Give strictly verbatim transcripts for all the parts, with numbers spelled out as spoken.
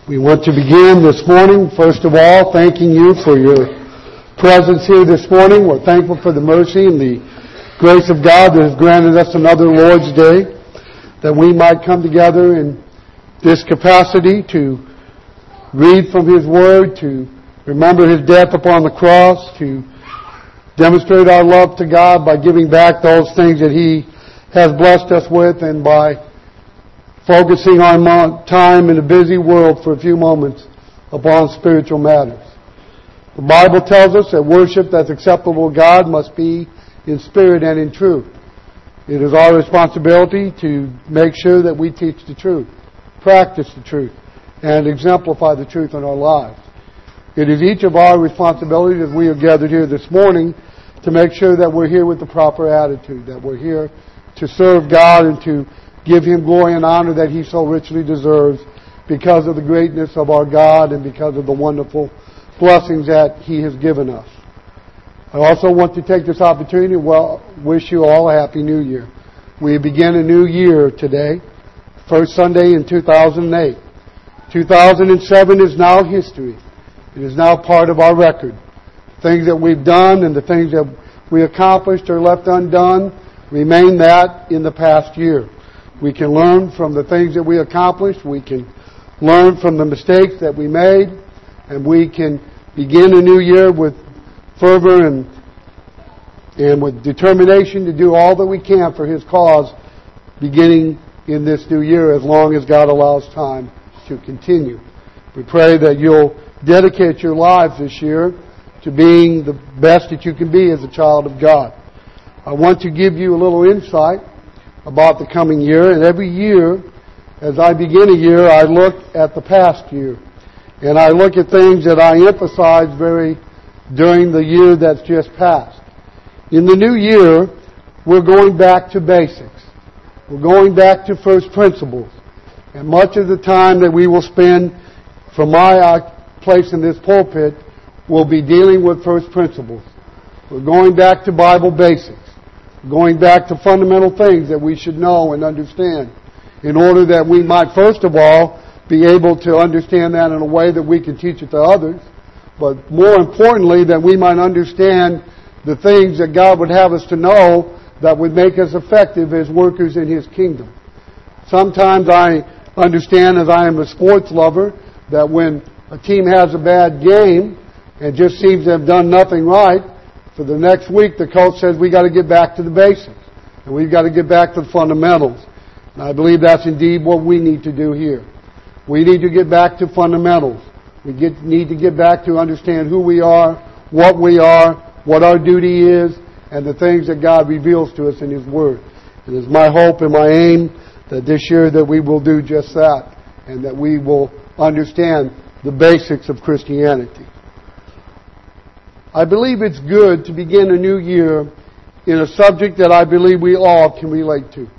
We want to begin this morning, first of all, thanking you for your presence here this morning. We're thankful for the mercy and the grace of God that has granted us another Lord's Day, that we might come together in this capacity to read from His Word, to remember His death upon the cross, to demonstrate our love to God by giving back those things that He has blessed us with, and by focusing our time in a busy world for a few moments upon spiritual matters. The Bible tells us that worship that's acceptable to God must be in spirit and in truth. It is our responsibility to make sure that we teach the truth, practice the truth, and exemplify the truth in our lives. It is each of our responsibilities as we are gathered here this morning to make sure that we're here with the proper attitude, that we're here to serve God and to give Him glory and honor that He so richly deserves because of the greatness of our God and because of the wonderful blessings that He has given us. I also want to take this opportunity to well, wish you all a Happy New Year. We begin a new year today, first Sunday in two thousand eight. two thousand seven is now history. It is now part of our record. Things that we've done and the things that we accomplished or left undone remain that in the past year. We can learn from the things that we accomplished. We can learn from the mistakes that we made. And we can begin a new year with fervor and, and with determination to do all that we can for His cause beginning in this new year as long as God allows time to continue. We pray that you'll dedicate your lives this year to being the best that you can be as a child of God. I want to give you a little insight about the coming year. And every year, as I begin a year, I look at the past year. And I look at things that I emphasize very during the year that's just passed. In the new year, we're going back to basics. We're going back to first principles. And much of the time that we will spend from my place in this pulpit will be dealing with first principles. We're going back to Bible basics. Going back to fundamental things that we should know and understand in order that we might, first of all, be able to understand that in a way that we can teach it to others, but more importantly, that we might understand the things that God would have us to know that would make us effective as workers in His kingdom. Sometimes I understand, as I am a sports lover, that when a team has a bad game and just seems to have done nothing right, for the next week, the coach says we got to get back to the basics. And we've got to get back to the fundamentals. And I believe that's indeed what we need to do here. We need to get back to fundamentals. We get, need to get back to understand who we are, what we are, what our duty is, and the things that God reveals to us in His Word. It is my hope and my aim that this year that we will do just that, and that we will understand the basics of Christianity. I believe it's good to begin a new year in a subject that I believe we all can relate to.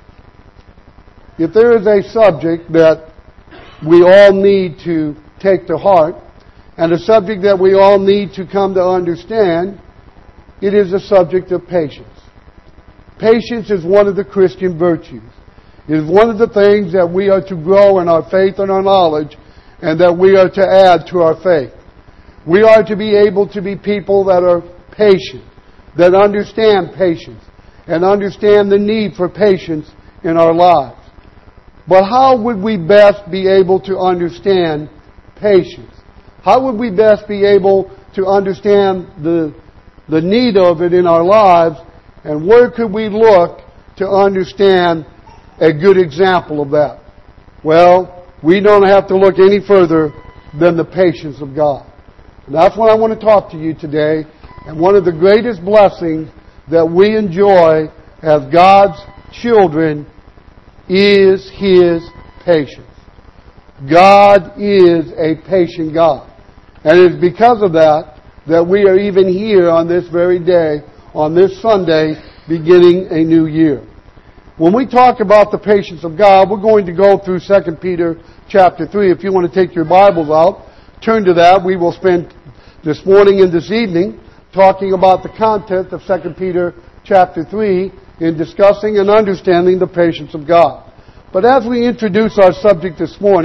If there is a subject that we all need to take to heart, and a subject that we all need to come to understand, it is the subject of patience. Patience is one of the Christian virtues. It is one of the things that we are to grow in our faith and our knowledge, and that we are to add to our faith. We are to be able to be people that are patient, that understand patience, and understand the need for patience in our lives. But how would we best be able to understand patience? How would we best be able to understand the, the need of it in our lives? And where could we look to understand a good example of that? Well, we don't have to look any further than the patience of God. And that's what I want to talk to you today. And one of the greatest blessings that we enjoy as God's children is His patience. God is a patient God. And it is because of that that we are even here on this very day, on this Sunday, beginning a new year. When we talk about the patience of God, we're going to go through Second Peter chapter three. If you want to take your Bibles out, turn to that. We will spend this morning and this evening talking about the content of Second Peter chapter three in discussing and understanding the patience of God. But as we introduce our subject this morning,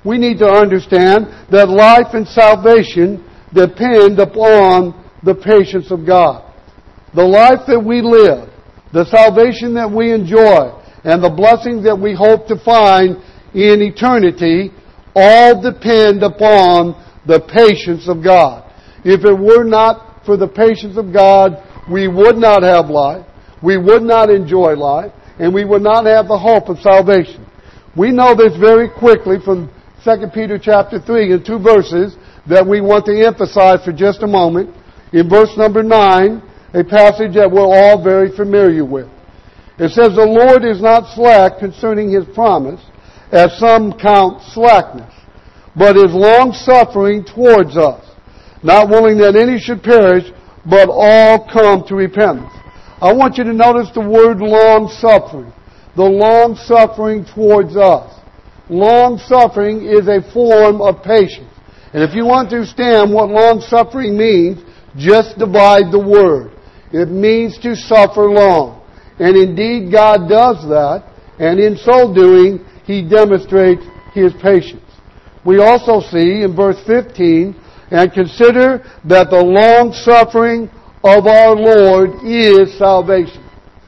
we need to understand that life and salvation depend upon the patience of God. The life that we live, the salvation that we enjoy, and the blessings that we hope to find in eternity all depend upon the patience of God. If it were not for the patience of God, we would not have life, we would not enjoy life, and we would not have the hope of salvation. We know this very quickly from Second Peter chapter three in two verses that we want to emphasize for just a moment. In verse number nine, a passage that we're all very familiar with. It says, "The Lord is not slack concerning His promise, as some count slackness, but is long-suffering towards us, not willing that any should perish, but all come to repentance." I want you to notice the word long-suffering. The long-suffering towards us. Long-suffering is a form of patience. And if you want to understand what long-suffering means, just divide the word. It means to suffer long. And indeed God does that, and in so doing, He demonstrates His patience. We also see in verse fifteen, "And consider that the long-suffering of our Lord is salvation."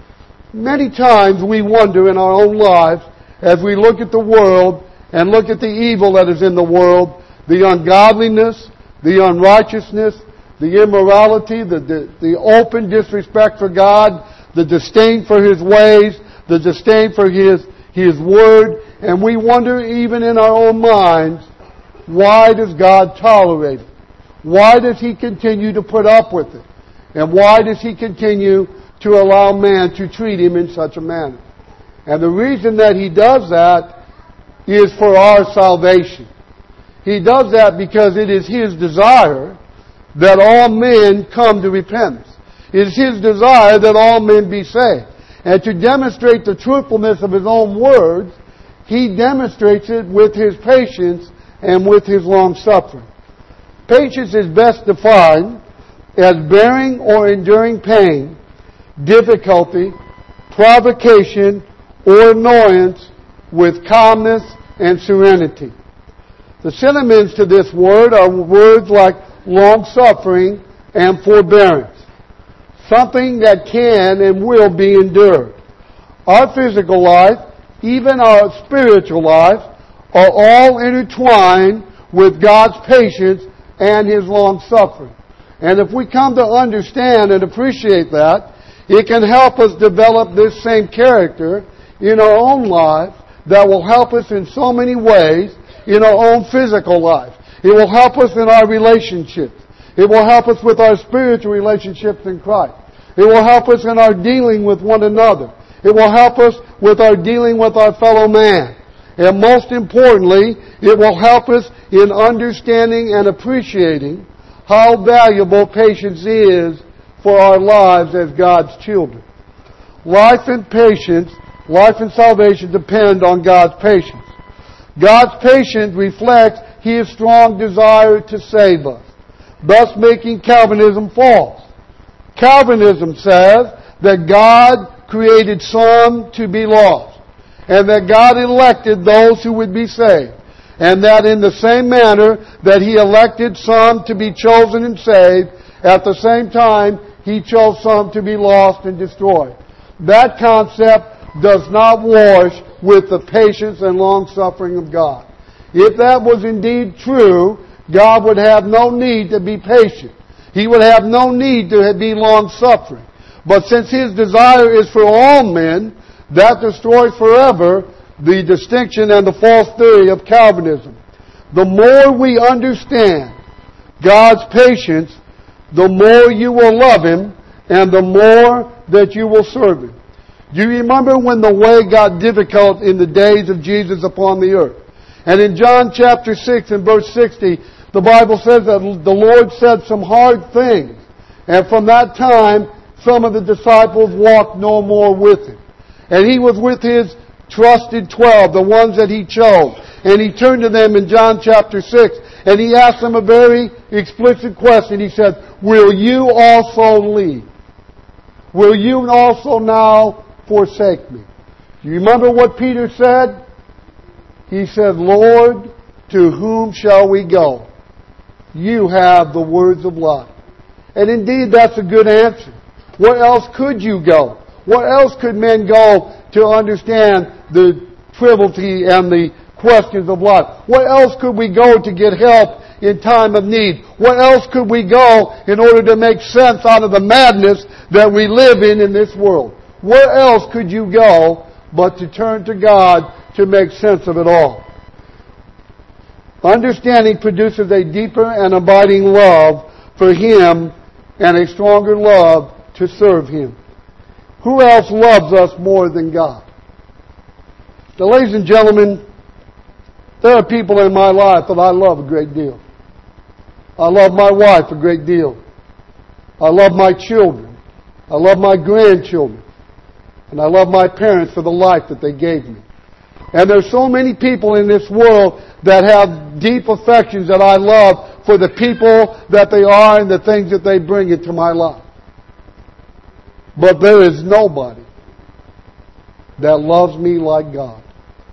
Many times we wonder in our own lives, as we look at the world and look at the evil that is in the world, the ungodliness, the unrighteousness, the immorality, the, the, the open disrespect for God, the disdain for His ways, the disdain for His, His Word, and we wonder even in our own minds, why does God tolerate it? Why does He continue to put up with it? And why does He continue to allow man to treat Him in such a manner? And the reason that He does that is for our salvation. He does that because it is His desire that all men come to repentance. It is His desire that all men be saved. And to demonstrate the truthfulness of His own words, He demonstrates it with His patience and with His long-suffering. Patience is best defined as bearing or enduring pain, difficulty, provocation, or annoyance with calmness and serenity. The synonyms to this word are words like long-suffering and forbearance. Something that can and will be endured. Our physical life, even our spiritual life, are all intertwined with God's patience and His long-suffering. And if we come to understand and appreciate that, it can help us develop this same character in our own lives that will help us in so many ways in our own physical life. It will help us in our relationships. It will help us with our spiritual relationships in Christ. It will help us in our dealing with one another. It will help us with our dealing with our fellow man. And most importantly, it will help us in understanding and appreciating how valuable patience is for our lives as God's children. Life and patience, life and salvation depend on God's patience. God's patience reflects His strong desire to save us, thus making Calvinism false. Calvinism says that God created some to be lost, and that God elected those who would be saved, and that in the same manner that He elected some to be chosen and saved, at the same time He chose some to be lost and destroyed. That concept does not wash with the patience and long-suffering of God. If that was indeed true, God would have no need to be patient. He would have no need to be long-suffering. But since His desire is for all men, that destroys forever the distinction and the false theory of Calvinism. The more we understand God's patience, the more you will love Him and the more that you will serve Him. Do you remember when the way got difficult in the days of Jesus upon the earth? And in John chapter six and verse sixty, the Bible says that the Lord said some hard things. And from that time, some of the disciples walked no more with Him. And He was with His trusted twelve, the ones that He chose. And He turned to them in John chapter six, and He asked them a very explicit question. He said, "Will you also leave? Will you also now forsake me?" Do you remember what Peter said? He said, "Lord, to whom shall we go? You have the words of life. And indeed, that's a good answer. Where else could you go? Where else could men go to understand the triviality and the questions of life? Where else could we go to get help in time of need? Where else could we go in order to make sense out of the madness that we live in in this world? Where else could you go but to turn to God to make sense of it all? Understanding produces a deeper and abiding love for Him and a stronger love to serve Him. Who else loves us more than God? Now, ladies and gentlemen, there are people in my life that I love a great deal. I love my wife a great deal. I love my children. I love my grandchildren. And I love my parents for the life that they gave me. And there's so many people in this world that have deep affections that I love for the people that they are and the things that they bring into my life. But there is nobody that loves me like God.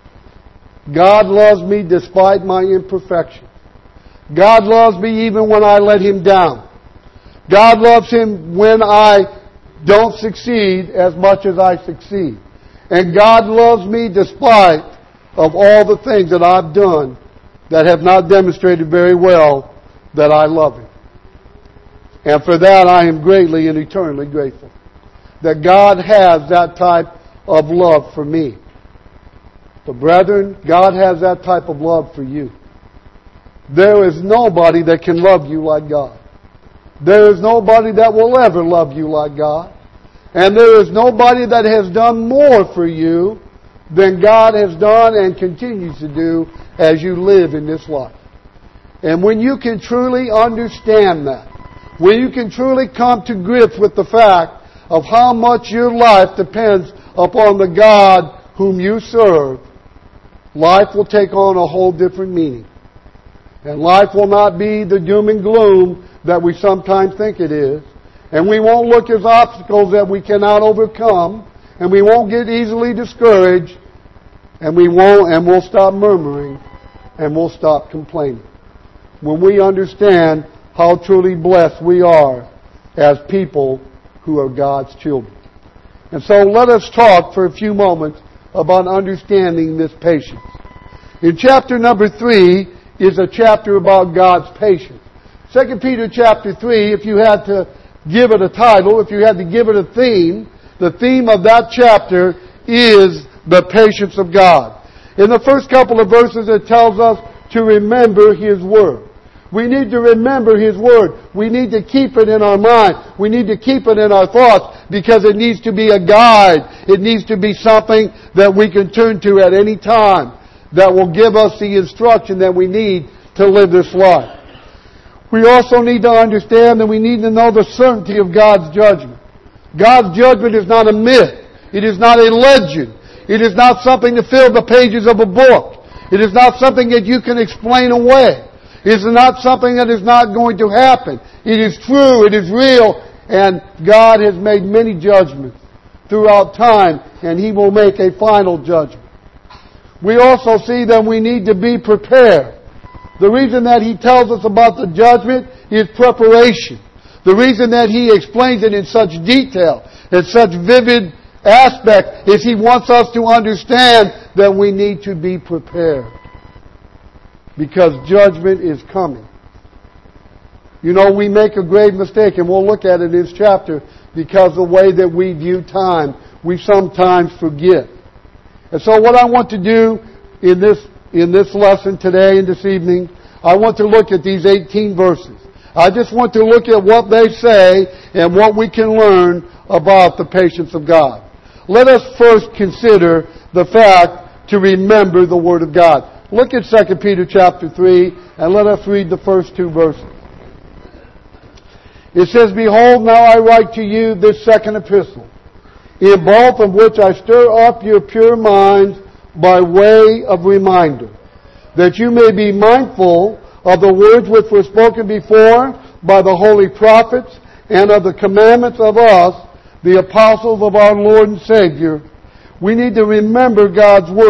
God loves me despite my imperfection. God loves me even when I let Him down. God loves Him when I don't succeed as much as I succeed. And God loves me despite of all the things that I've done that have not demonstrated very well that I love Him. And for that I am greatly and eternally grateful. That God has that type of love for me. But brethren, God has that type of love for you. There is nobody that can love you like God. There is nobody that will ever love you like God. And there is nobody that has done more for you than God has done and continues to do as you live in this life. And when you can truly understand that, when you can truly come to grips with the fact of how much your life depends upon the God whom you serve, life will take on a whole different meaning. And life will not be the doom and gloom that we sometimes think it is. And we won't look as obstacles that we cannot overcome. And we won't get easily discouraged. And we won't, and we'll stop murmuring. And we'll stop complaining. When we understand how truly blessed we are as people who are God's children. And so let us talk for a few moments about understanding this patience. In chapter number three is a chapter about God's patience. Second Peter chapter three, if you had to give it a title, if you had to give it a theme, the theme of that chapter is the patience of God. In the first couple of verses it tells us to remember His Word. We need to remember His Word. We need to keep it in our mind. We need to keep it in our thoughts because it needs to be a guide. It needs to be something that we can turn to at any time that will give us the instruction that we need to live this life. We also need to understand that we need to know the certainty of God's judgment. God's judgment is not a myth. It is not a legend. It is not something to fill the pages of a book. It is not something that you can explain away. It is not something that is not going to happen. It is true, it is real, and God has made many judgments throughout time, and He will make a final judgment. We also see that we need to be prepared. The reason that He tells us about the judgment is preparation. The reason that He explains it in such detail, in such vivid aspect, is He wants us to understand that we need to be prepared. Because judgment is coming. You know, we make a grave mistake, and we'll look at it in this chapter, because the way that we view time, we sometimes forget. And so what I want to do in this in this lesson today and this evening, I want to look at these eighteen verses. I just want to look at what they say and what we can learn about the patience of God. Let us first consider the fact to remember the Word of God. Look at Second Peter chapter three, and let us read the first two verses. It says, Behold, now I write to you this second epistle, in both of which I stir up your pure minds by way of reminder, that you may be mindful of the words which were spoken before by the holy prophets, and of the commandments of us, the apostles of our Lord and Savior. We need to remember God's Word.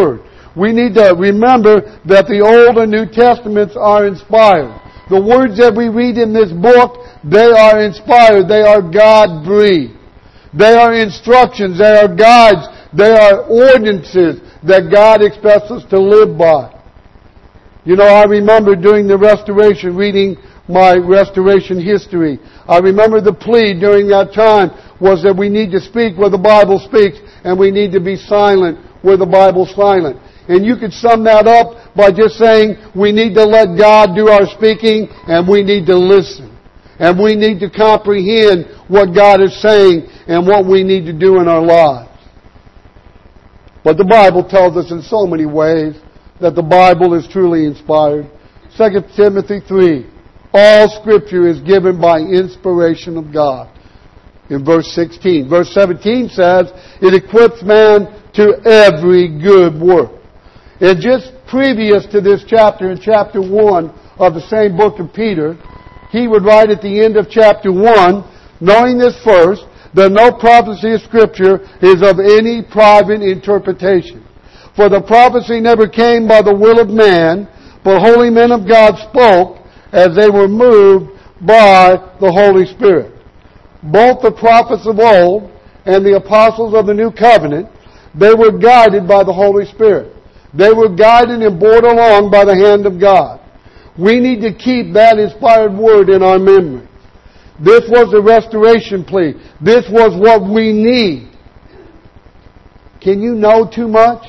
We need to remember that the Old and New Testaments are inspired. The words that we read in this book, they are inspired. They are God-breathed. They are instructions. They are guides. They are ordinances that God expects us to live by. You know, I remember during the Restoration, reading my Restoration history. I remember the plea during that time was that we need to speak where the Bible speaks, and we need to be silent where the Bible's silent. And you could sum that up by just saying we need to let God do our speaking, and we need to listen. And we need to comprehend what God is saying and what we need to do in our lives. But the Bible tells us in so many ways that the Bible is truly inspired. Second Timothy three, all Scripture is given by inspiration of God. In verse sixteen. Verse seventeen says, it equips man to every good work. And just previous to this chapter, in chapter one of the same book of Peter, he would write at the end of chapter one, knowing this first, that no prophecy of Scripture is of any private interpretation. For the prophecy never came by the will of man, but holy men of God spoke as they were moved by the Holy Spirit. Both the prophets of old and the apostles of the new covenant, they were guided by the Holy Spirit. They were guided and borne along by the hand of God. We need to keep that inspired word in our memory. This was the restoration plea. This was what we need. Can you know too much?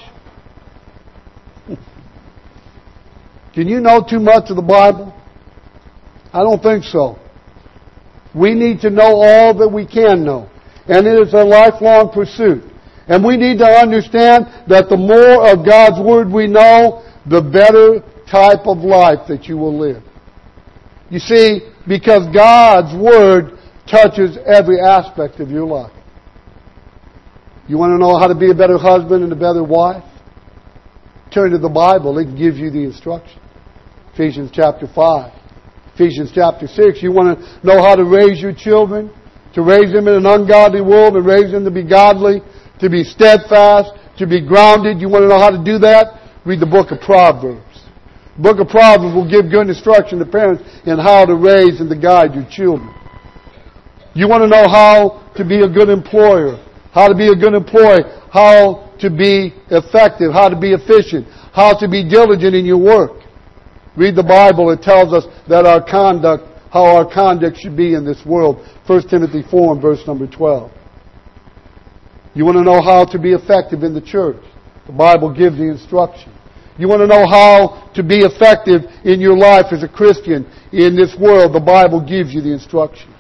Can you know too much of the Bible? I don't think so. We need to know all that we can know. And it is a lifelong pursuit. And we need to understand that the more of God's Word we know, the better type of life that you will live. You see, because God's Word touches every aspect of your life. You want to know how to be a better husband and a better wife? Turn to the Bible. It gives you the instruction. Ephesians chapter five. Ephesians chapter six. You want to know how to raise your children? To raise them in an ungodly world and raise them to be godly, to be steadfast, to be grounded. You want to know how to do that? Read the book of Proverbs. The book of Proverbs will give good instruction to parents in how to raise and to guide your children. You want to know how to be a good employer, how to be a good employee, how to be effective, how to be efficient, how to be diligent in your work. Read the Bible. It tells us that our conduct, how our conduct should be in this world. First Timothy four and verse number twelve. You want to know how to be effective in the church. The Bible gives the instruction. You want to know how to be effective in your life as a Christian in this world. The Bible gives you the instruction.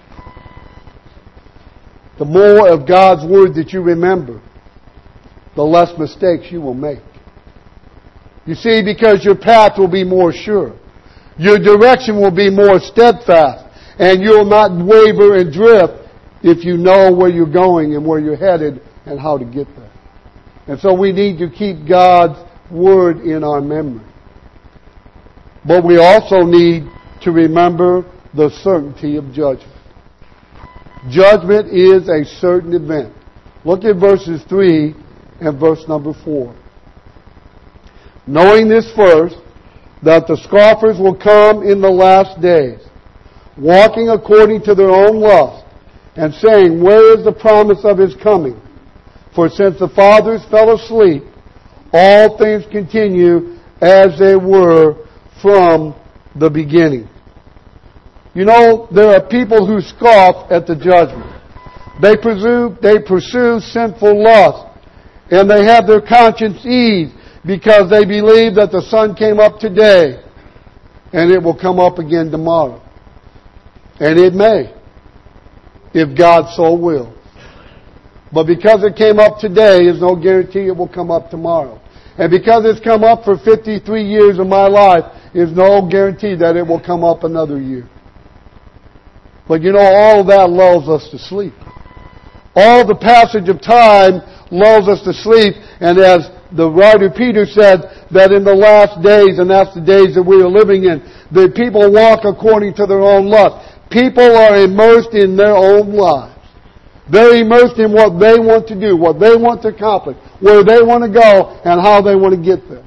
The more of God's Word that you remember, the less mistakes you will make. You see, because your path will be more sure. Your direction will be more steadfast. And you'll not waver and drift if you know where you're going and where you're headed and how to get there. And so we need to keep God's Word in our memory. But we also need to remember the certainty of judgment. Judgment is a certain event. Look at verses three and verse number four. Knowing this first, that the scoffers will come in the last days, walking according to their own lust, and saying, where is the promise of His coming? For since the fathers fell asleep, all things continue as they were from the beginning. You know, there are people who scoff at the judgment. They pursue, they pursue sinful lust, and they have their conscience eased because they believe that the sun came up today and it will come up again tomorrow. And it may, if God so wills. But because it came up today is no guarantee it will come up tomorrow. And because it's come up for fifty-three years of my life is no guarantee that it will come up another year. But you know, all of that lulls us to sleep. All the passage of time lulls us to sleep. And as the writer Peter said, that in the last days, and that's the days that we are living in, the people walk according to their own lust. People are immersed in their own lives. They're immersed in what they want to do, what they want to accomplish, where they want to go, and how they want to get there.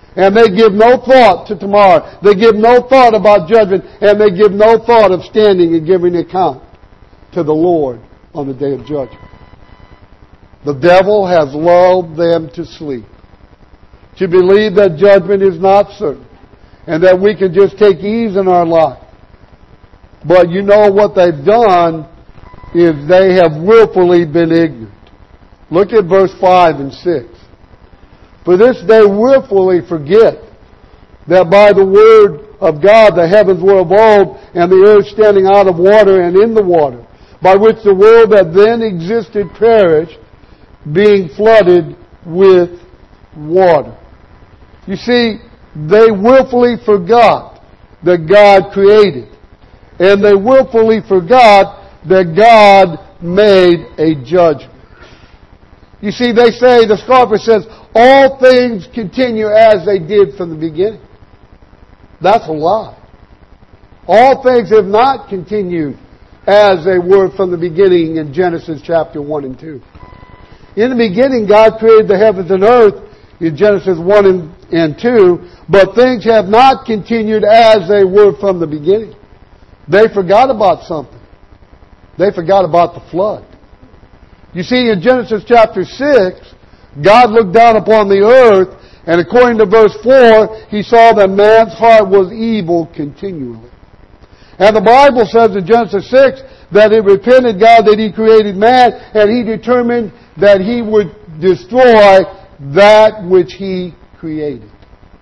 And they give no thought to tomorrow. They give no thought about judgment. And they give no thought of standing and giving account to the Lord on the day of judgment. The devil has lulled them to sleep, to believe that judgment is not certain and that we can just take ease in our life. But you know what they've done is they have willfully been ignorant. Look at verse five and six. For this they willfully forget that by the word of God the heavens were of old, and the earth standing out of water and in the water, by which the world that then existed perished, being flooded with water. You see, they willfully forgot that God created. And they willfully forgot that God made a judgment. You see, they say, the scoffer says, all things continue as they did from the beginning. That's a lie. All things have not continued as they were from the beginning in Genesis chapter one and two. In the beginning, God created the heavens and earth in Genesis one and two, but things have not continued as they were from the beginning. They forgot about something. They forgot about the flood. You see, in Genesis chapter six, God looked down upon the earth, and according to verse four, He saw that man's heart was evil continually. And the Bible says in Genesis six that it repented God that He created man, and He determined that He would destroy that which He created.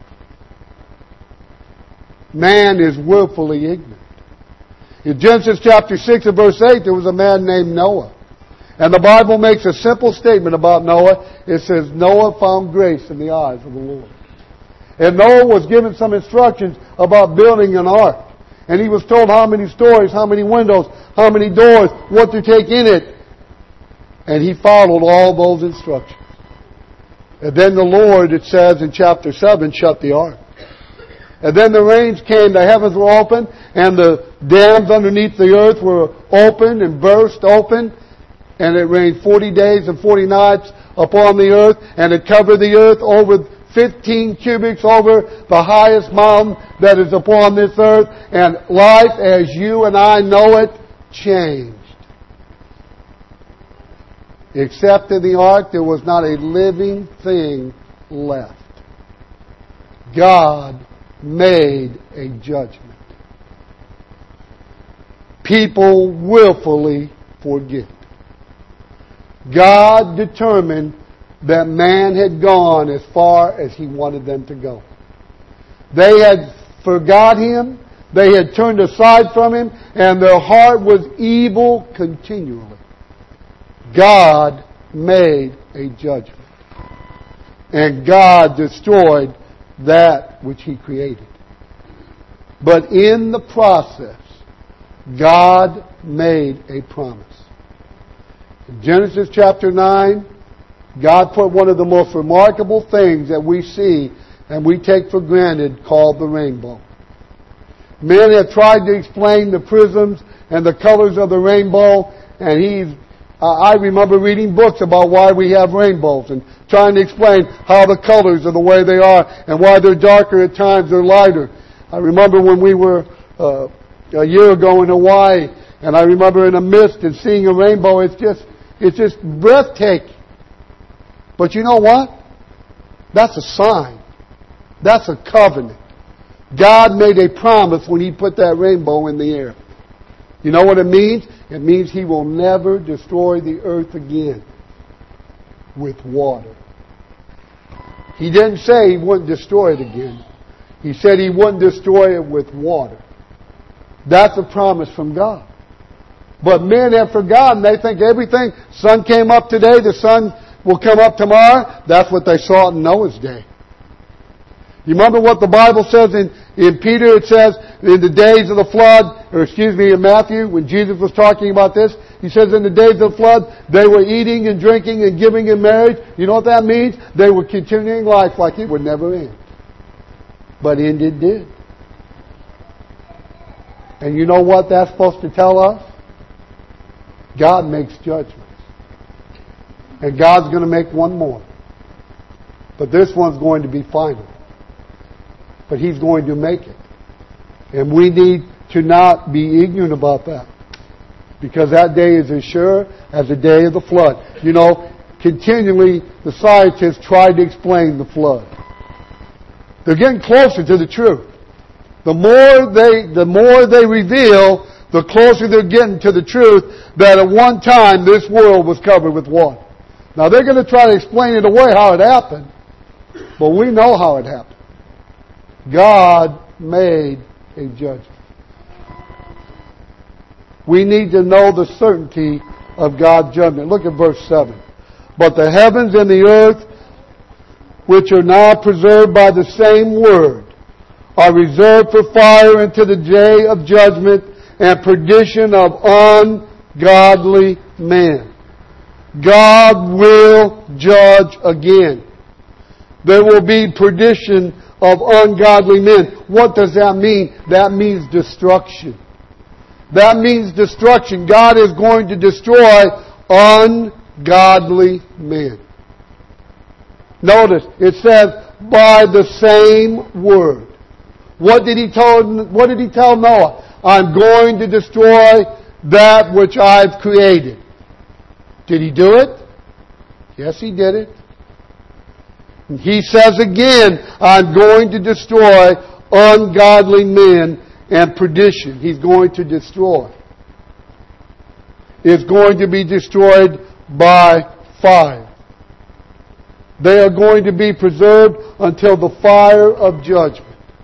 Man is willfully ignorant. In Genesis chapter six and verse eight, there was a man named Noah. And the Bible makes a simple statement about Noah. It says, Noah found grace in the eyes of the Lord. And Noah was given some instructions about building an ark. And he was told how many stories, how many windows, how many doors, what to take in it. And he followed all those instructions. And then the Lord, it says in chapter seven, shut the ark. And then the rains came, the heavens were open, and the dams underneath the earth were opened and burst open. And it rained forty days and forty nights upon the earth, and it covered the earth over fifteen cubits over the highest mountain that is upon this earth. And life as you and I know it changed. Except in the ark, there was not a living thing left. God made a judgment. People willfully forget. God determined that man had gone as far as He wanted them to go. They had forgot Him, they had turned aside from Him, and their heart was evil continually. God made a judgment. And God destroyed that which He created. But in the process, God made a promise. In Genesis chapter nine, God put one of the most remarkable things that we see and we take for granted called the rainbow. Men have tried to explain the prisms and the colors of the rainbow, and he's, uh, I remember reading books about why we have rainbows and trying to explain how the colors are the way they are and why they're darker at times, they're lighter. I remember when we were uh, a year ago in Hawaii, and I remember in a mist and seeing a rainbow, it's just It's just breathtaking. But you know what? That's a sign. That's a covenant. God made a promise when He put that rainbow in the air. You know what it means? It means He will never destroy the earth again with water. He didn't say He wouldn't destroy it again. He said He wouldn't destroy it with water. That's a promise from God. But men have forgotten. They think everything, sun came up today, the sun will come up tomorrow. That's what they saw in Noah's day. You remember what the Bible says in, in Peter? It says, in the days of the flood, or excuse me, in Matthew, when Jesus was talking about this, He says in the days of the flood, they were eating and drinking and giving in marriage. You know what that means? They were continuing life like it would never end. But end it did. And you know what that's supposed to tell us? God makes judgments. And God's going to make one more. But this one's going to be final. but He's going to make it. And we need to not be ignorant about that, because that day is as sure as the day of the flood. You know, continually the scientists try to explain the flood. They're getting closer to the truth. The more they, the more they reveal, the closer they're getting to the truth that at one time this world was covered with water. Now they're going to try to explain it away how it happened, but we know how it happened. God made a judgment. We need to know the certainty of God's judgment. Look at verse seven. But the heavens and the earth, which are now preserved by the same word, are reserved for fire until the day of judgment and perdition of ungodly men. God will judge again. There will be perdition of ungodly men. What does that mean? That means destruction. That means destruction. God is going to destroy ungodly men. Notice, it says, by the same word. What did he tell, what did he tell Noah? I'm going to destroy that which I've created. Did he do it? Yes, he did it. He says again, I'm going to destroy ungodly men and perdition. He's going to destroy. It's going to be destroyed by fire. They are going to be preserved until the fire of judgment.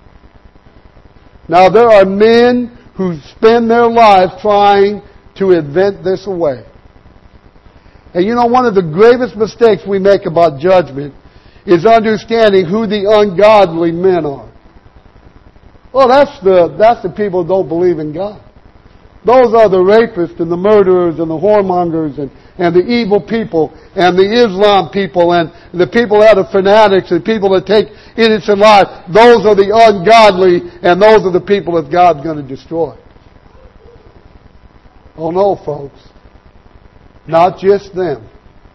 Now there are men who spend their lives trying to invent this away. And you know, one of the gravest mistakes we make about judgment is understanding who the ungodly men are. Well, that's the, that's the people who don't believe in God. Those are the rapists and the murderers and the whoremongers and, and the evil people and the Islam people and the people that are fanatics and people that take innocent lives. Those are the ungodly, and those are the people that God's going to destroy. Oh no, folks. Not just them.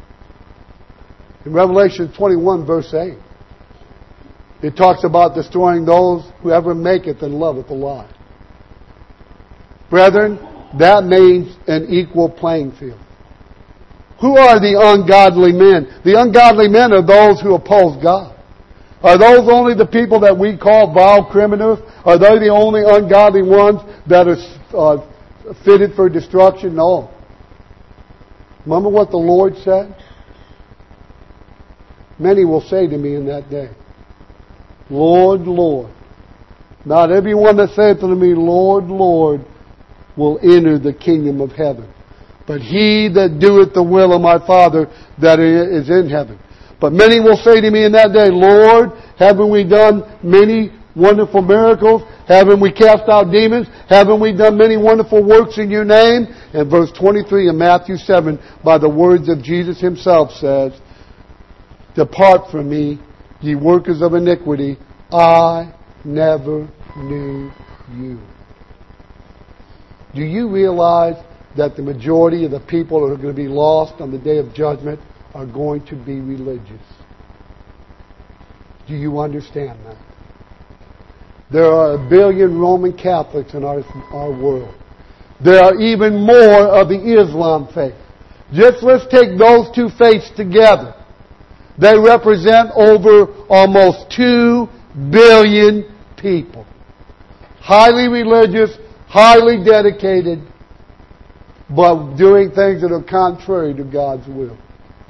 In Revelation twenty-one, verse eight, it talks about destroying those who ever maketh and loveth a lie. Brethren, that means an equal playing field. Who are the ungodly men? The ungodly men are those who oppose God. Are those only the people that we call vile criminals? Are they the only ungodly ones that are uh, fitted for destruction? No. Remember what the Lord said? Many will say to me in that day, Lord, Lord. Not everyone that saith unto me, Lord, Lord, will enter the kingdom of heaven, but he that doeth the will of my Father that is in heaven. But many will say to me in that day, Lord, haven't we done many wonderful miracles? Haven't we cast out demons? Haven't we done many wonderful works in your name? And verse twenty-three in Matthew seven, by the words of Jesus himself says, Depart from me, ye workers of iniquity, I never knew you. Do you realize that the majority of the people that are going to be lost on the day of judgment are going to be religious? Do you understand that? There are a billion Roman Catholics in our, our world. There are even more of the Islam faith. Just let's take those two faiths together. They represent over almost two billion people. Highly religious, highly dedicated, but doing things that are contrary to God's will.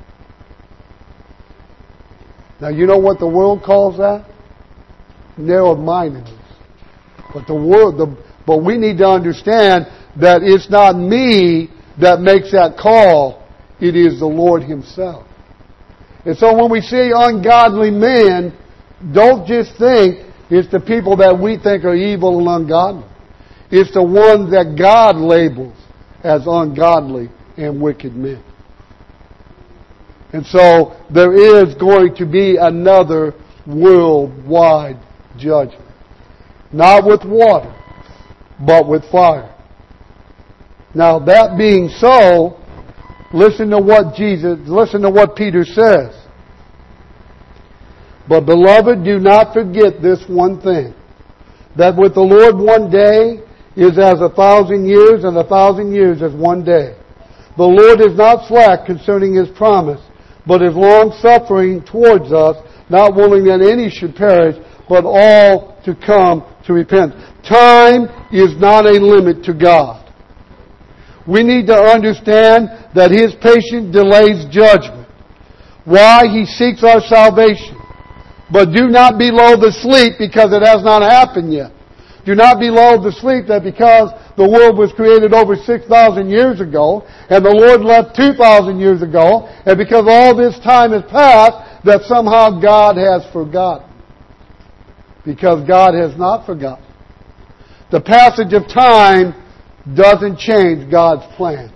Now, you know what the world calls that? Narrow-mindedness. But the world, the, but we need to understand that it's not me that makes that call. It is the Lord Himself. And so when we see ungodly men, don't just think it's the people that we think are evil and ungodly. It's the ones that God labels as ungodly and wicked men. And so there is going to be another worldwide judgment. Not with water, but with fire. Now that being so, listen to what Jesus, listen to what Peter says. But beloved, do not forget this one thing, that with the Lord one day is as a thousand years, and a thousand years as one day. The Lord is not slack concerning His promise, but is long-suffering towards us, not willing that any should perish, but all to come to repent. Time is not a limit to God. We need to understand that His patience delays judgment. Why? He seeks our salvation. But do not be lulled to sleep because it has not happened yet. Do not be lulled to sleep that because the world was created over six thousand years ago, and the Lord left two thousand years ago, and because all this time has passed, that somehow God has forgotten. Because God has not forgotten. The passage of time doesn't change God's plans.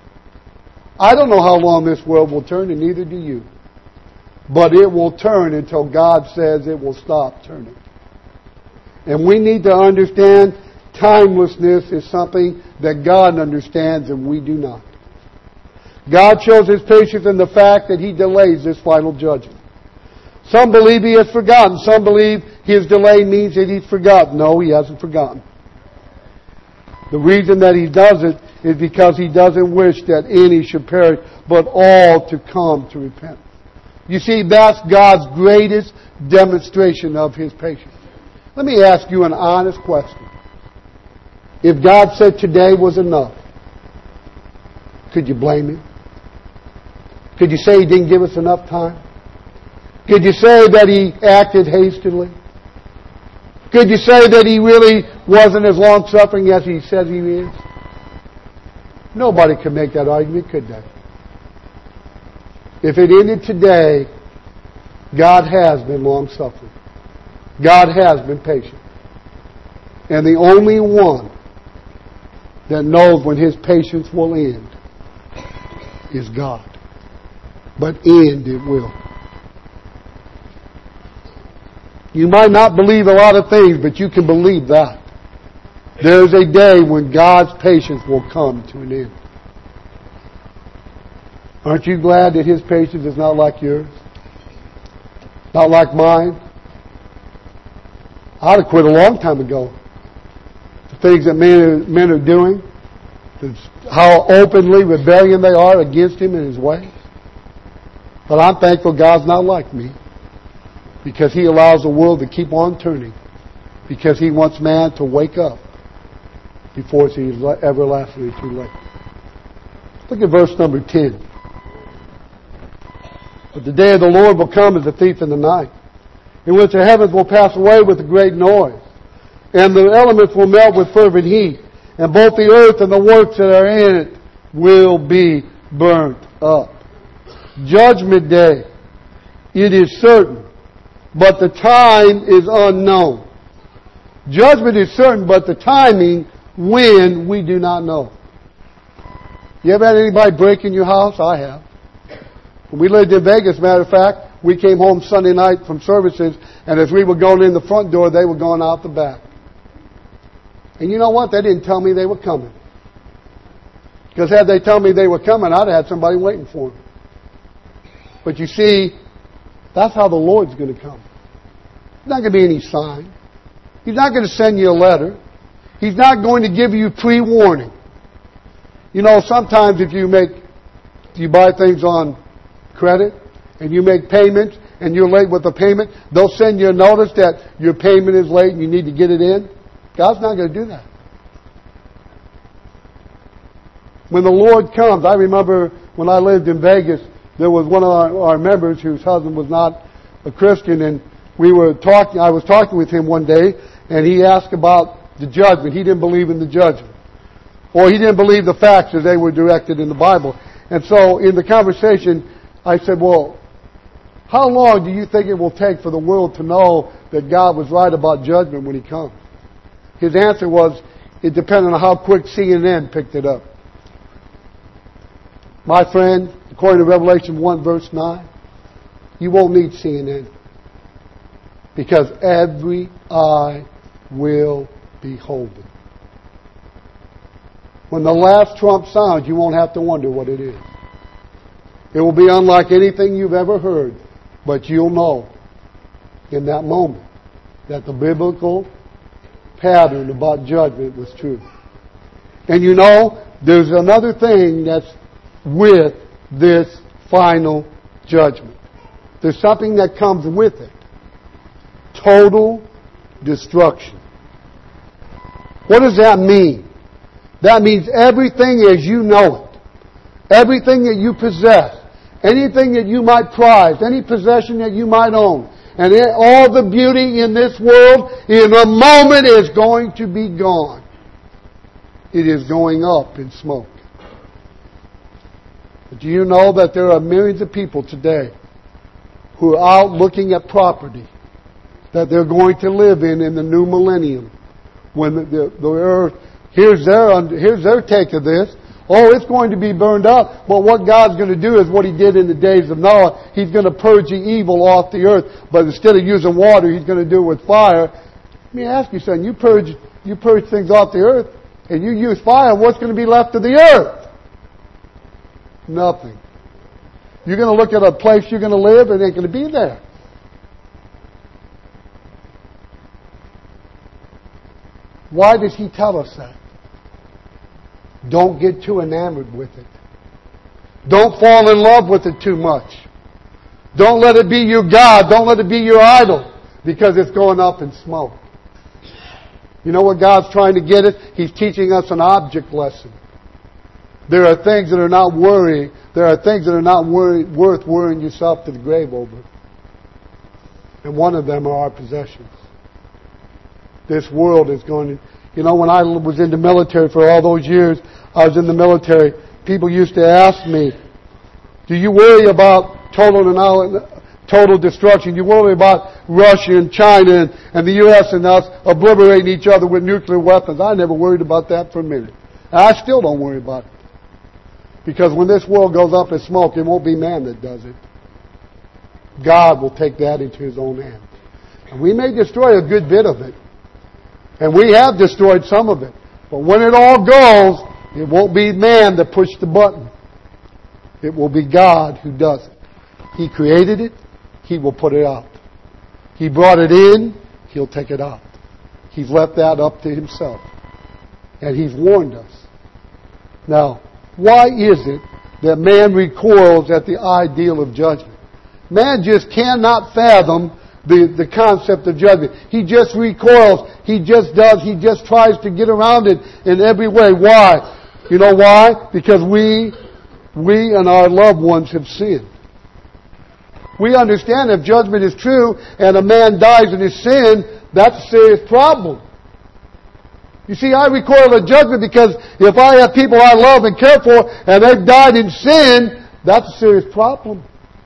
I don't know how long this world will turn, and neither do you. But it will turn until God says it will stop turning. And we need to understand timelessness is something that God understands and we do not. God shows His patience in the fact that He delays this final judgment. Some believe He has forgotten. Some believe His delay means that He's forgotten. No, He hasn't forgotten. The reason that He does it is because He doesn't wish that any should perish, but all to come to repent. You see, that's God's greatest demonstration of His patience. Let me ask you an honest question. If God said today was enough, could you blame Him? Could you say He didn't give us enough time? Could you say that He acted hastily? Could you say that He really wasn't as long-suffering as He says He is? Nobody could make that argument, could they? If it ended today, God has been long-suffering. God has been patient. And the only one that knows when His patience will end is God. But end it will. You might not believe a lot of things, but you can believe that. There is a day when God's patience will come to an end. Aren't you glad that His patience is not like yours? Not like mine? I'd have quit a long time ago. The things that men are, men are doing, how openly rebellion they are against Him and His ways. But I'm thankful God's not like me, because He allows the world to keep on turning, because He wants man to wake up before it's everlastingly too late. Look at verse number ten. But the day of the Lord will come as a thief in the night, in which the heavens will pass away with a great noise, and the elements will melt with fervent heat, and both the earth and the works that are in it will be burnt up. Judgment day. It is certain, but the time is unknown. Judgment is certain, but the timing, when, we do not know. You ever had anybody break in your house? I have. When we lived in Vegas, matter of fact, we came home Sunday night from services, and as we were going in the front door, they were going out the back. And you know what? They didn't tell me they were coming. Because had they told me they were coming, I'd have had somebody waiting for them. But you see, that's how the Lord's going to come. There's not going to be any sign. He's not going to send you a letter. He's not going to give you pre-warning. You know, sometimes if you make, you buy things on credit, and you make payments, and you're late with the payment, they'll send you a notice that your payment is late and you need to get it in. God's not going to do that. When the Lord comes, I remember when I lived in Vegas, there was one of our, our members whose husband was not a Christian, and we were talking, I was talking with him one day, and he asked about the judgment. He didn't believe in the judgment. Or he didn't believe the facts as they were directed in the Bible. And so in the conversation, I said, well, how long do you think it will take for the world to know that God was right about judgment when He comes? His answer was, it depended on how quick C N N picked it up. My friend, according to Revelation one verse nine, you won't need C N N. Because every eye will behold it. When the last trump sounds, you won't have to wonder what it is. It will be unlike anything you've ever heard, but you'll know in that moment that the biblical pattern about judgment was true. And you know, there's another thing that's with this final judgment. There's something that comes with it. Total destruction. What does that mean? That means everything as you know it, everything that you possess, anything that you might prize, any possession that you might own, and all the beauty in this world in a moment is going to be gone. It is going up in smoke. But do you know that there are millions of people today who are out looking at property that they're going to live in in the new millennium? When the, the, the earth, here's their, here's their take of this. Oh, it's going to be burned up. But what God's going to do is what He did in the days of Noah. He's going to purge the evil off the earth. But instead of using water, He's going to do it with fire. Let me ask you something. You purge, you purge things off the earth, and you use fire, what's going to be left of the earth? Nothing. You're going to look at a place you're going to live, and it ain't going to be there. Why does He tell us that? Don't get too enamored with it. Don't fall in love with it too much. Don't let it be your God. Don't let it be your idol, because it's going up in smoke. You know what God's trying to get at? He's teaching us an object lesson. There are things that are not worrying. There are things that are not worry, worth worrying yourself to the grave over. And one of them are our possessions. This world is going to... You know, when I was in the military for all those years, I was in the military, people used to ask me, do you worry about total total destruction? Do you worry about Russia and China and, and the U S and us obliterating each other with nuclear weapons? I never worried about that for a minute. And I still don't worry about it. Because when this world goes up in smoke, it won't be man that does it. God will take that into His own hands. And we may destroy a good bit of it. And we have destroyed some of it. But when it all goes, it won't be man that pushed the button. It will be God who does it. He created it. He will put it out. He brought it in. He'll take it out. He's left that up to Himself. And He's warned us. Now, why is it that man recoils at the ideal of judgment? Man just cannot fathom The, the concept of judgment. He just recoils. He just does. He just tries to get around it in every way. Why? You know why? Because we, we and our loved ones have sinned. We understand if judgment is true and a man dies in his sin, that's a serious problem. You see, I recoil at judgment because if I have people I love and care for and they've died in sin, that's a serious problem.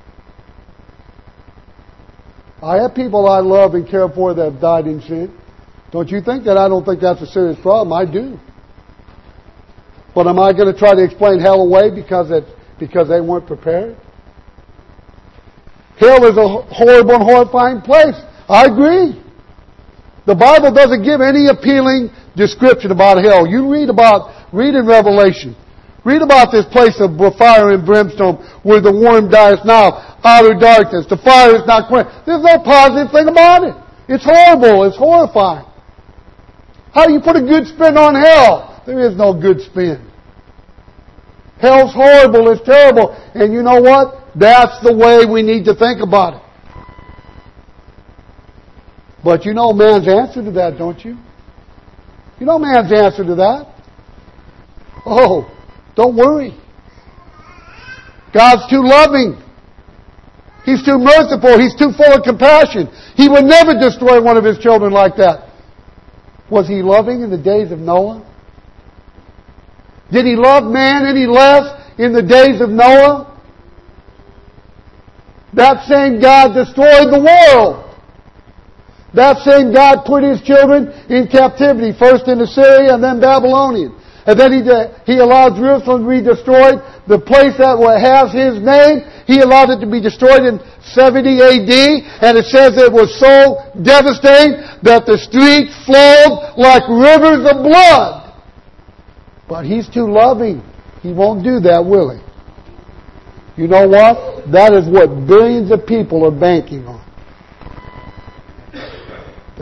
I have people I love and care for that have died in sin. Don't you think that I don't think that's a serious problem? I do. But am I going to try to explain hell away because it, because they weren't prepared? Hell is a horrible and horrifying place. I agree. The Bible doesn't give any appealing description about hell. You read about, read in Revelation. Read about this place of fire and brimstone where the worm dies now. Outer darkness. The fire is not quenched. There's no positive thing about it. It's horrible. It's horrifying. How do you put a good spin on hell? There is no good spin. Hell's horrible. It's terrible. And you know what? That's the way we need to think about it. But you know man's answer to that, don't you? You know man's answer to that? Oh, don't worry. God's too loving. He's too merciful. He's too full of compassion. He would never destroy one of His children like that. Was He loving in the days of Noah? Did He love man any less in the days of Noah? That same God destroyed the world. That same God put His children in captivity, first in Assyria and then Babylonian. And then He, he allowed Jerusalem to be destroyed. The place that has His name, He allowed it to be destroyed in seventy A D. And it says it was so devastating that the streets flowed like rivers of blood. But He's too loving. He won't do that, will He? You know what? That is what billions of people are banking on.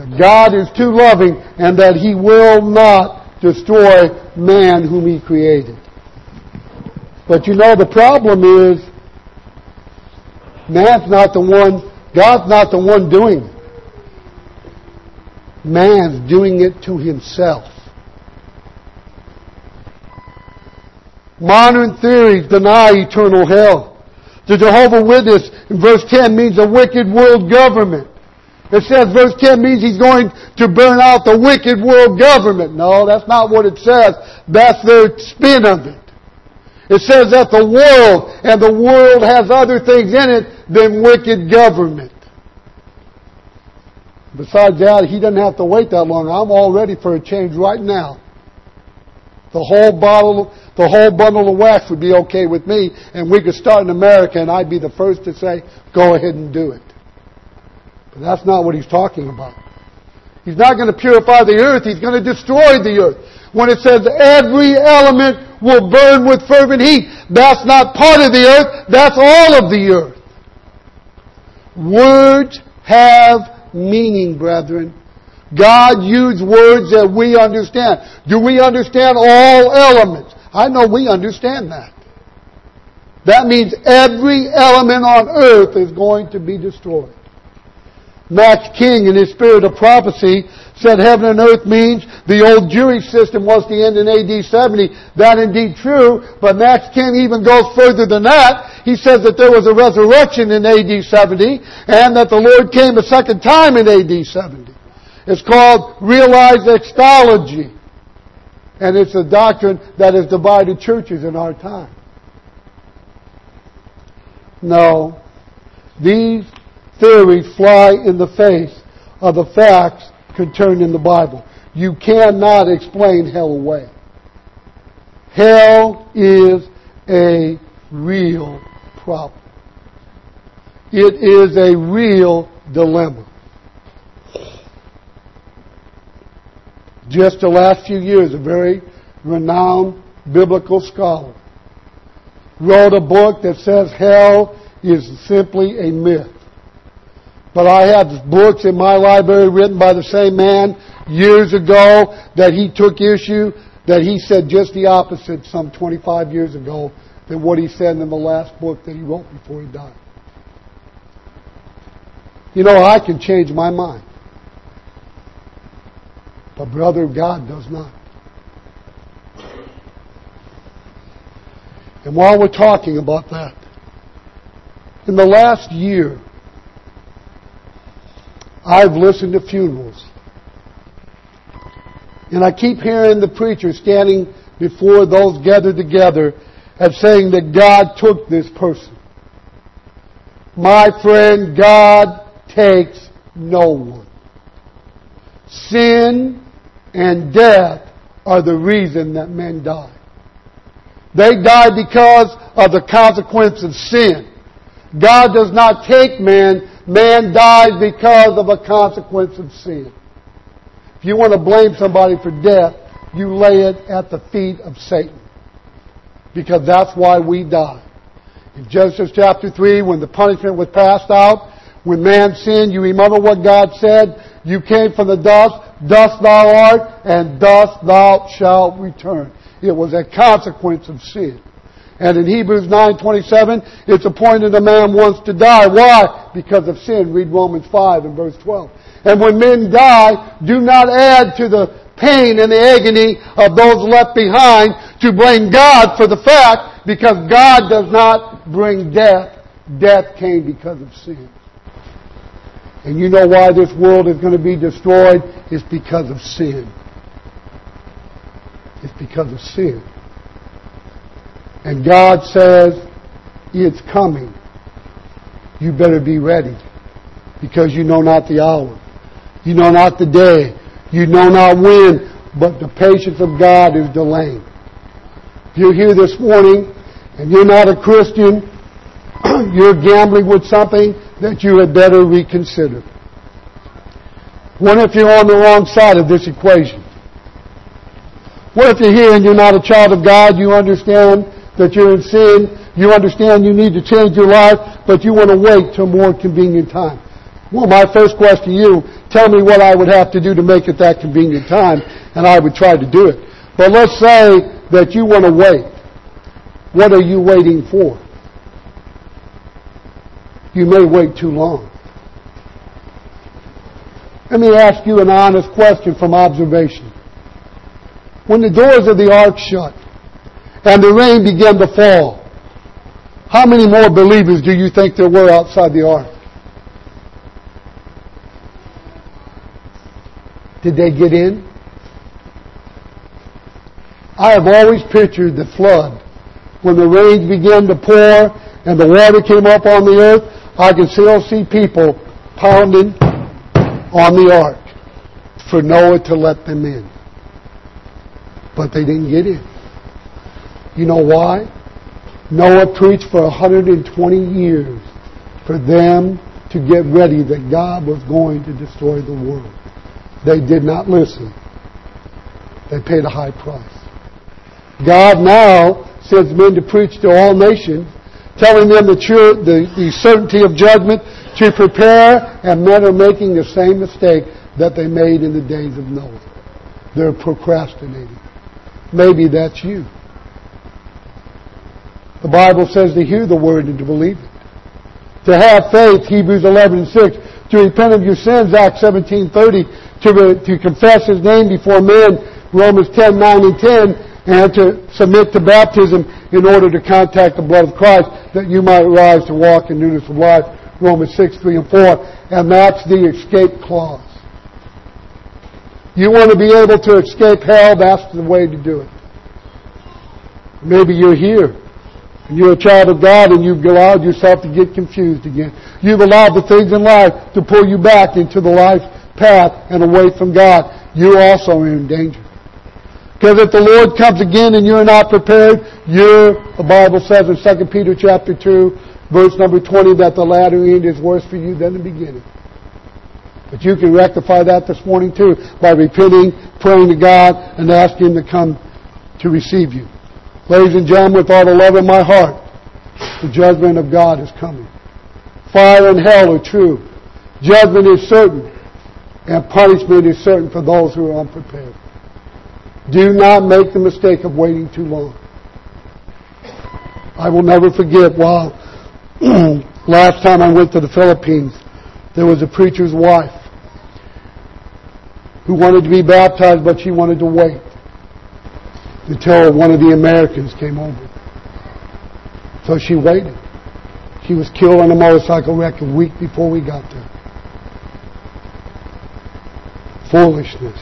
That God is too loving and that He will not destroy man whom He created. But you know, the problem is, man's not the one, God's not the one doing it. Man's doing it to himself. Modern theories deny eternal hell. The Jehovah's Witness in verse ten means a wicked world government. It says verse ten means He's going to burn out the wicked world government. No, that's not what it says. That's their spin of it. It says that the world, and the world has other things in it than wicked government. Besides that, He doesn't have to wait that long. I'm all ready for a change right now. The whole bottle, the whole bundle of wax would be okay with me, and we could start in America, and I'd be the first to say, go ahead and do it. But that's not what He's talking about. He's not going to purify the earth. He's going to destroy the earth. When it says every element will burn with fervent heat, that's not part of the earth, that's all of the earth. Words have meaning, brethren. God used words that we understand. Do we understand all elements? I know we understand that. That means every element on earth is going to be destroyed. Max King, in his Spirit of Prophecy, said heaven and earth means the old Jewish system was to end in A D seventy. That indeed true, but Max King even goes further than that. He says that there was a resurrection in A D seventy and that the Lord came a second time in A D seventy. It's called realized eschatology. And it's a doctrine that has divided churches in our time. No. These theories fly in the face of the facts contained in the Bible. You cannot explain hell away. Hell is a real problem. It is a real dilemma. Just the last few years, a very renowned biblical scholar wrote a book that says hell is simply a myth. But I have books in my library written by the same man years ago that he took issue, that he said just the opposite some twenty-five years ago than what he said in the last book that he wrote before he died. You know, I can change my mind. But brother, God does not. And while we're talking about that, in the last year, I've listened to funerals. And I keep hearing the preacher standing before those gathered together and saying that God took this person. My friend, God takes no one. Sin and death are the reason that men die. They die because of the consequence of sin. God does not take man. Man dies because of a consequence of sin. If you want to blame somebody for death, you lay it at the feet of Satan. Because that's why we die. In Genesis chapter three, when the punishment was passed out, when man sinned, you remember what God said? You came from the dust, dust thou art, and dust thou shalt return. It was a consequence of sin. And in Hebrews nine twenty-seven, it's appointed a man once to die. Why? Because of sin. Read Romans five and verse twelve. And when men die, do not add to the pain and the agony of those left behind to blame God for the fact, because God does not bring death. Death came because of sin. And you know why this world is going to be destroyed? It's because of sin. It's because of sin. And God says, it's coming. You better be ready. Because you know not the hour. You know not the day. You know not when. But the patience of God is delaying. If you're here this morning and you're not a Christian, you're gambling with something that you had better reconsider. What if you're on the wrong side of this equation? What if you're here and you're not a child of God? You understand that you're in sin. You understand you need to change your life, but you want to wait till a more convenient time. Well, my first question to you, tell me what I would have to do to make it that convenient time, and I would try to do it. But let's say that you want to wait. What are you waiting for? You may wait too long. Let me ask you an honest question from observation. When the doors of the ark shut and the rain began to fall, how many more believers do you think there were outside the ark? Did they get in? I have always pictured the flood. When the rain began to pour and the water came up on the earth, I can still see people pounding on the ark for Noah to let them in. But they didn't get in. You know why? Noah preached for one hundred twenty years for them to get ready that God was going to destroy the world. They did not listen. They paid a high price. God now sends men to preach to all nations, telling them the, true, the, the certainty of judgment to prepare, and men are making the same mistake that they made in the days of Noah. They're procrastinating. Maybe that's you. The Bible says to hear the word and to believe it. To have faith, Hebrews eleven and six. To repent of your sins, Acts seventeen thirty. To, to confess His name before men, Romans ten nine and ten. And to submit to baptism in order to contact the blood of Christ, that you might rise to walk in newness of life, Romans six three and four. And that's the escape clause. You want to be able to escape hell, that's the way to do it. Maybe you're here, and you're a child of God, and you've allowed yourself to get confused again. You've allowed the things in life to pull you back into the life path and away from God. You also are in danger. Because if the Lord comes again and you're not prepared, you're, the Bible says in Second Peter chapter two, verse number twenty, that the latter end is worse for you than the beginning. But you can rectify that this morning too by repenting, praying to God, and asking Him to come to receive you. Ladies and gentlemen, with all the love in my heart, the judgment of God is coming. Fire and hell are true. Judgment is certain, and punishment is certain for those who are unprepared. Do not make the mistake of waiting too long. I will never forget, while last time I went to the Philippines, there was a preacher's wife who wanted to be baptized, but she wanted to wait until one of the Americans came over. So she waited. She was killed in a motorcycle wreck a week before we got there. Foolishness.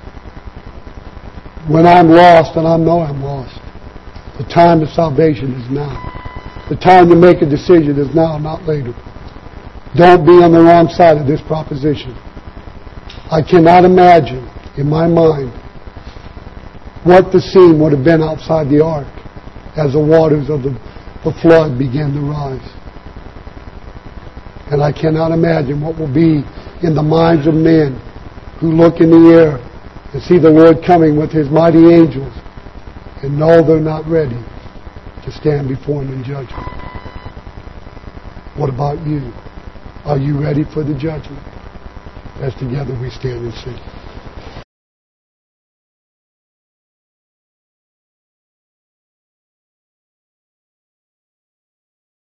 When I'm lost, and I know I'm lost, the time of salvation is now. The time to make a decision is now, not later. Don't be on the wrong side of this proposition. I cannot imagine, in my mind, what the scene would have been outside the ark as the waters of the, the flood began to rise. And I cannot imagine what will be in the minds of men who look in the air and see the Lord coming with His mighty angels and know they're not ready to stand before Him in judgment. What about you? Are you ready for the judgment? As together we stand and sing.